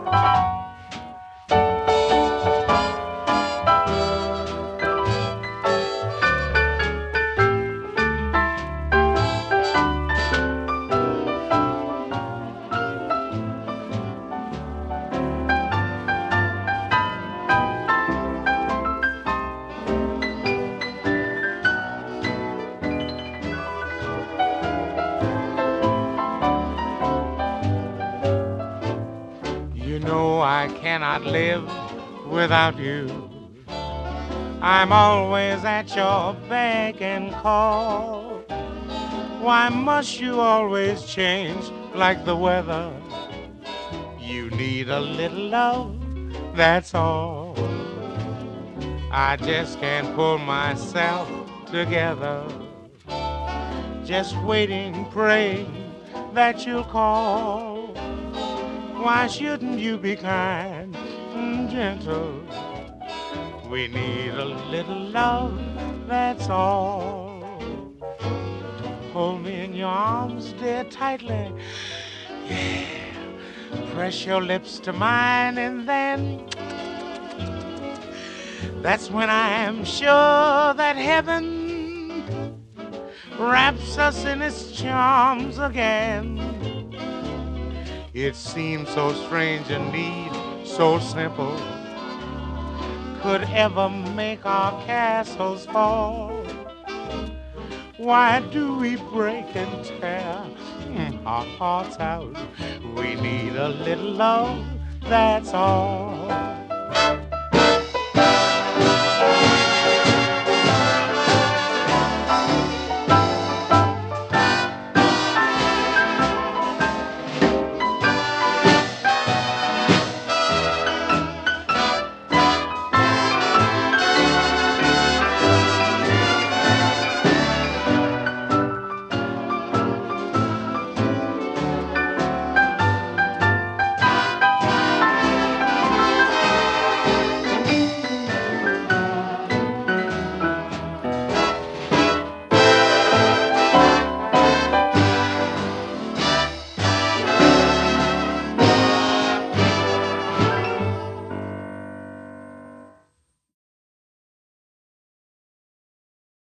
You know I cannot live without you. I'm always at your beck and call. Why must you always change like the weather? You need a little love, that's all. I just can't pull myself together. Just waiting, praying that you'll call. Why shouldn't you be kind and gentle? We need a little love, that's all. Hold me in your arms, dear, tightly. Yeah. Press your lips to mine, and then that's when I am sure that heaven wraps us in its charms again. It seems so strange a need so simple could ever make our castles fall. Why do we break and tear our hearts out? We need a little love, that's all.